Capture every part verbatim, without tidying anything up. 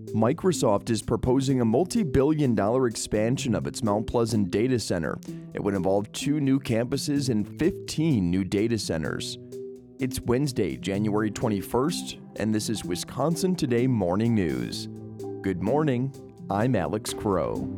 Microsoft is proposing a multi-billion dollar expansion of its Mount Pleasant data center. It would involve two new campuses and fifteen new data centers. It's Wednesday, January twenty-first, and this is Wisconsin Today Morning News. Good morning, I'm Alex Crow.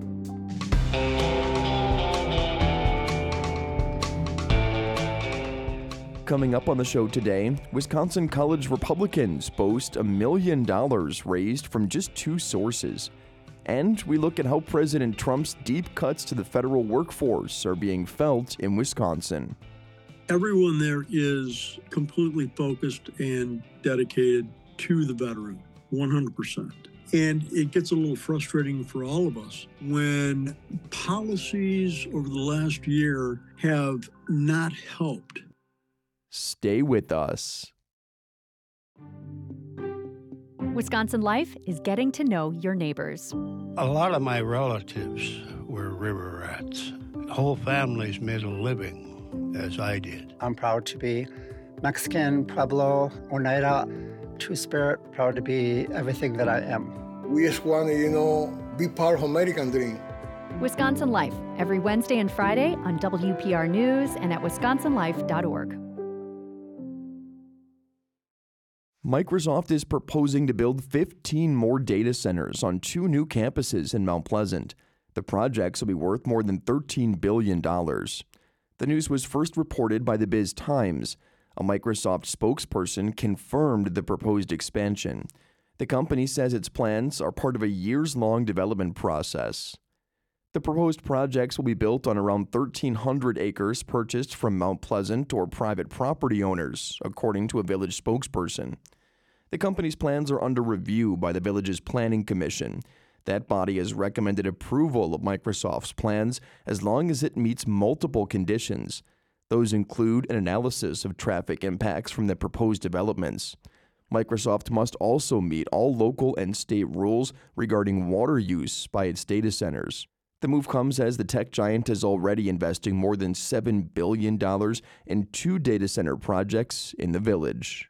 Coming up on the show today, Wisconsin college Republicans boast a million dollars raised from just two sources. And we look at how President Trump's deep cuts to the federal workforce are being felt in Wisconsin. Everyone there is completely focused and dedicated to the veteran, one hundred percent. And it gets a little frustrating for all of us when policies over the last year have not helped. Stay with us. Wisconsin Life is getting to know your neighbors. A lot of my relatives were river rats. Whole families made a living, as I did. I'm proud to be Mexican, Pueblo, Oneida, Two-Spirit, proud to be everything that I am. We just want to, you know, be part of American dream. Wisconsin Life, every Wednesday and Friday on W P R News and at wisconsin life dot org. Microsoft is proposing to build fifteen more data centers on two new campuses in Mount Pleasant. The projects will be worth more than thirteen billion dollars. The news was first reported by the Biz Times. A Microsoft spokesperson confirmed the proposed expansion. The company says its plans are part of a years-long development process. The proposed projects will be built on around thirteen hundred acres purchased from Mount Pleasant or private property owners, according to a village spokesperson. The company's plans are under review by the village's planning commission. That body has recommended approval of Microsoft's plans as long as it meets multiple conditions. Those include an analysis of traffic impacts from the proposed developments. Microsoft must also meet all local and state rules regarding water use by its data centers. The move comes as the tech giant is already investing more than seven billion dollars in two data center projects in the village.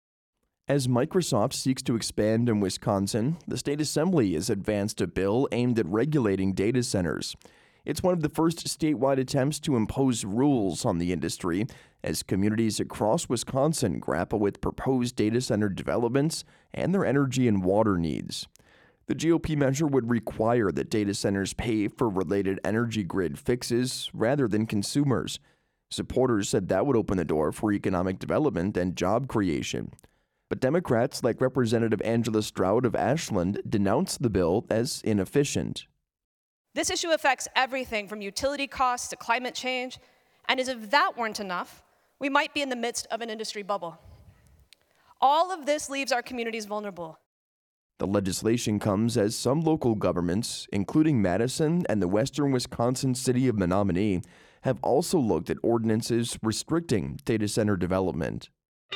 As Microsoft seeks to expand in Wisconsin, the state assembly has advanced a bill aimed at regulating data centers. It's one of the first statewide attempts to impose rules on the industry as communities across Wisconsin grapple with proposed data center developments and their energy and water needs. The G O P measure would require that data centers pay for related energy grid fixes rather than consumers. Supporters said that would open the door for economic development and job creation. But Democrats like Representative Angela Stroud of Ashland denounced the bill as inefficient. This issue affects everything from utility costs to climate change, and as if that weren't enough, we might be in the midst of an industry bubble. All of this leaves our communities vulnerable. The legislation comes as some local governments, including Madison and the western Wisconsin city of Menominee, have also looked at ordinances restricting data center development.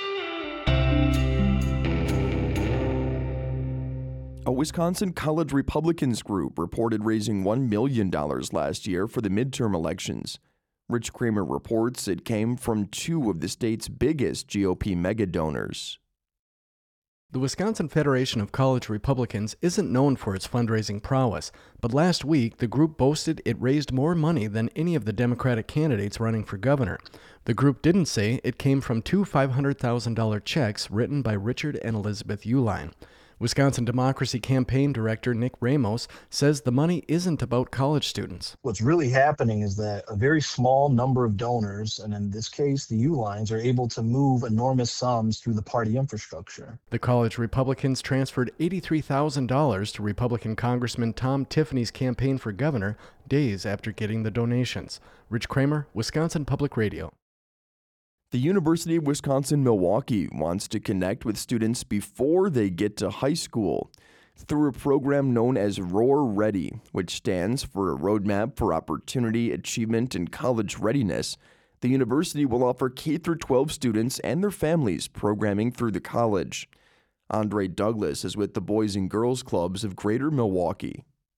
A Wisconsin college Republicans group reported raising one million dollars last year for the midterm elections. Rich Kramer reports it came from two of the state's biggest G O P mega donors. The Wisconsin Federation of College Republicans isn't known for its fundraising prowess, but last week the group boasted it raised more money than any of the Democratic candidates running for governor. The group didn't say it came from two five hundred thousand dollars checks written by Richard and Elizabeth Uihlein. Wisconsin Democracy Campaign Director Nick Ramos says the money isn't about college students. What's really happening is that a very small number of donors, and in this case the Uihleins, are able to move enormous sums through the party infrastructure. The college Republicans transferred eighty-three thousand dollars to Republican Congressman Tom Tiffany's campaign for governor days after getting the donations. Rich Kramer, Wisconsin Public Radio. The University of Wisconsin-Milwaukee wants to connect with students before they get to high school through a program known as Roar Ready, which stands for a Roadmap for Opportunity, Achievement, and College Readiness. The university will offer K through twelve students and their families programming through the college. Andre Douglas is with the Boys and Girls Clubs of Greater Milwaukee.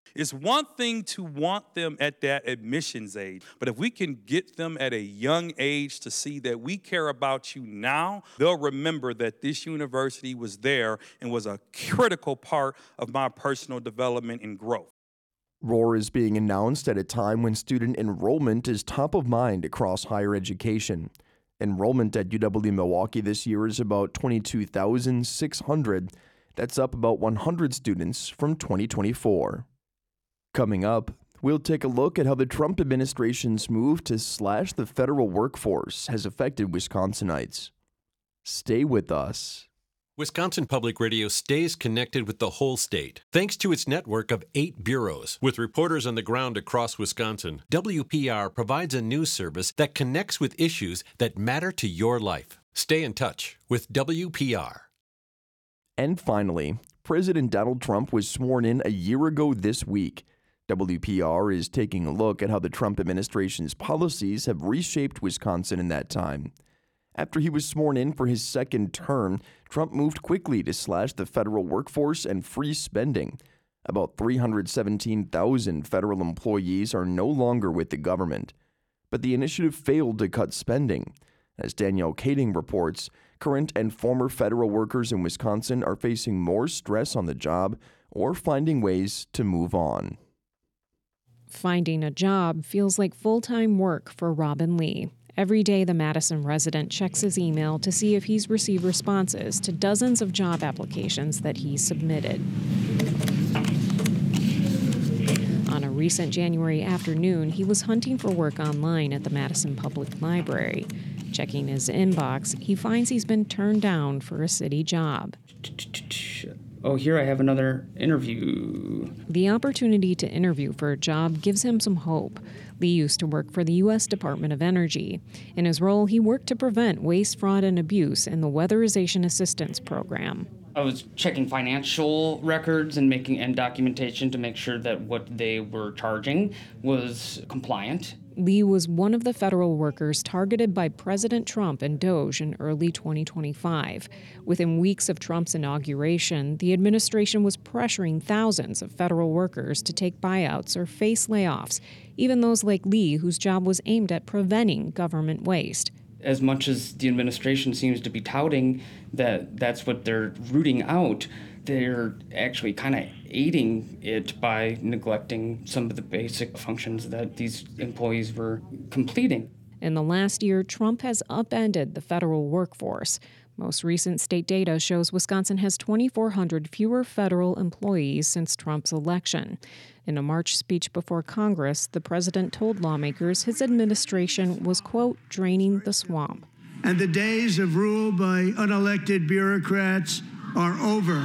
It's one thing to want them at that admissions age, but if we can get them at a young age to see that we care about you now, they'll remember that this university was there and was a critical part of my personal development and growth. Roar is being announced at a time when student enrollment is top of mind across higher education. Enrollment at U W-Milwaukee this year is about twenty-two thousand six hundred. That's up about one hundred students from twenty twenty-four. Coming up, we'll take a look at how the Trump administration's move to slash the federal workforce has affected Wisconsinites. Stay with us. Wisconsin Public Radio stays connected with the whole state, thanks to its network of eight bureaus. With reporters on the ground across Wisconsin, W P R provides a news service that connects with issues that matter to your life. Stay in touch with W P R. And finally, President Donald Trump was sworn in a year ago this week. W P R is taking a look at how the Trump administration's policies have reshaped Wisconsin in that time. After he was sworn in for his second term, Trump moved quickly to slash the federal workforce and freeze spending. About three hundred seventeen thousand federal employees are no longer with the government. But the initiative failed to cut spending. As Danielle Kading reports, current and former federal workers in Wisconsin are facing more stress on the job or finding ways to move on. Finding a job feels like full-time work for Robin Lee. Every day, the Madison resident checks his email to see if he's received responses to dozens of job applications that he submitted. On a recent January afternoon, he was hunting for work online at the Madison Public Library. Checking his inbox, he finds he's been turned down for a city job. Oh, here I have another interview. The opportunity to interview for a job gives him some hope. Lee used to work for the U S Department of Energy. In his role, he worked to prevent waste, fraud, and abuse in the Weatherization Assistance Program. I was checking financial records and making and documentation to make sure that what they were charging was compliant. Lee was one of the federal workers targeted by President Trump and DOJ in early twenty twenty-five. Within weeks of Trump's inauguration, the administration was pressuring thousands of federal workers to take buyouts or face layoffs, even those like Lee, whose job was aimed at preventing government waste. As much as the administration seems to be touting that that's what they're rooting out, they're actually kind of aiding it by neglecting some of the basic functions that these employees were completing. In the last year, Trump has upended the federal workforce. Most recent state data shows Wisconsin has twenty-four hundred fewer federal employees since Trump's election. In a March speech before Congress, the president told lawmakers his administration was, quote, draining the swamp. And the days of rule by unelected bureaucrats are over.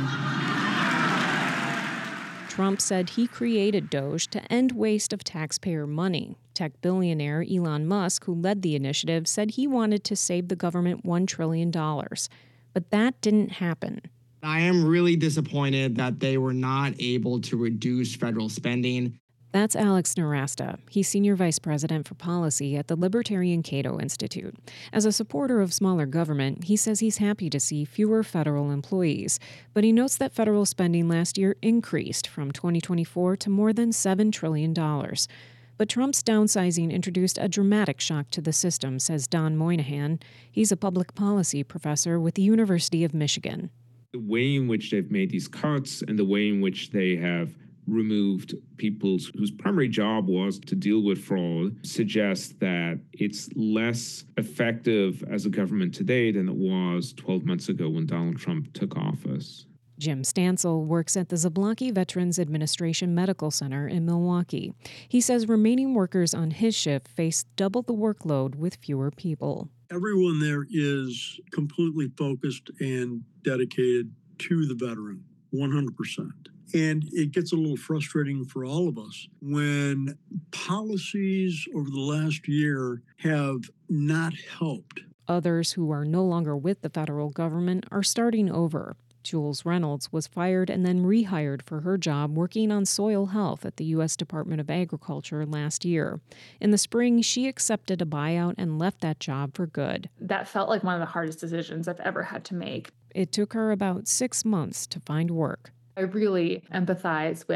Trump said he created DOJ to end waste of taxpayer money. Tech billionaire Elon Musk, who led the initiative, said he wanted to save the government one trillion dollars. But that didn't happen. I am really disappointed that they were not able to reduce federal spending. That's Alex Nowrasteh. He's Senior Vice President for Policy at the Libertarian Cato Institute. As a supporter of smaller government, he says he's happy to see fewer federal employees. But he notes that federal spending last year increased from twenty twenty-four to more than seven trillion dollars. But Trump's downsizing introduced a dramatic shock to the system, says Don Moynihan. He's a public policy professor with the University of Michigan. The way in which they've made these cuts and the way in which they have removed people whose primary job was to deal with fraud suggests that it's less effective as a government today than it was twelve months ago when Donald Trump took office. Jim Stansel works at the Zablocki Veterans Administration Medical Center in Milwaukee. He says remaining workers on his shift face double the workload with fewer people. Everyone there is completely focused and dedicated to the veteran, one hundred percent. And it gets a little frustrating for all of us when policies over the last year have not helped. Others who are no longer with the federal government are starting over. Jules Reynolds was fired and then rehired for her job working on soil health at the U S Department of Agriculture last year. In the spring, she accepted a buyout and left that job for good. That felt like one of the hardest decisions I've ever had to make. It took her about six months to find work. I really empathize with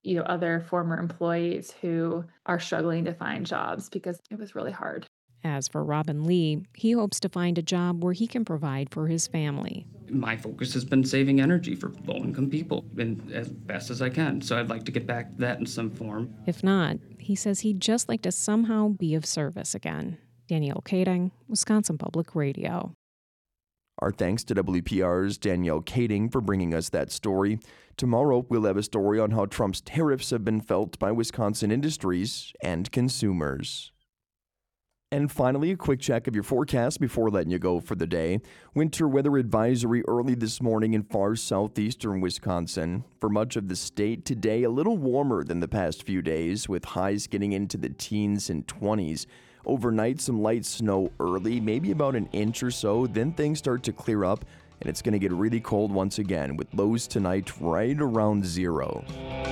you know, other former employees who are struggling to find jobs because it was really hard. As for Robin Lee, he hopes to find a job where he can provide for his family. My focus has been saving energy for low-income people and as best as I can, so I'd like to get back to that in some form. If not, he says he'd just like to somehow be of service again. Danielle Kading, Wisconsin Public Radio. Our thanks to W P R's Danielle Kading for bringing us that story. Tomorrow, we'll have a story on how Trump's tariffs have been felt by Wisconsin industries and consumers. And finally, a quick check of your forecast before letting you go for the day. Winter weather advisory early this morning in far southeastern Wisconsin. For much of the state today, a little warmer than the past few days, with highs getting into the teens and twenties. Overnight, some light snow early, maybe about an inch or so. Then things start to clear up, and it's going to get really cold once again, with lows tonight right around zero.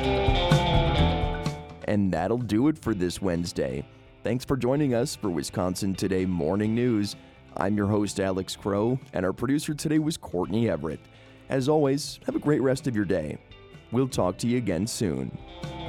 And that'll do it for this Wednesday. Thanks for joining us for Wisconsin Today Morning News. I'm your host, Alex Crow, and our producer today was Courtney Everett. As always, have a great rest of your day. We'll talk to you again soon.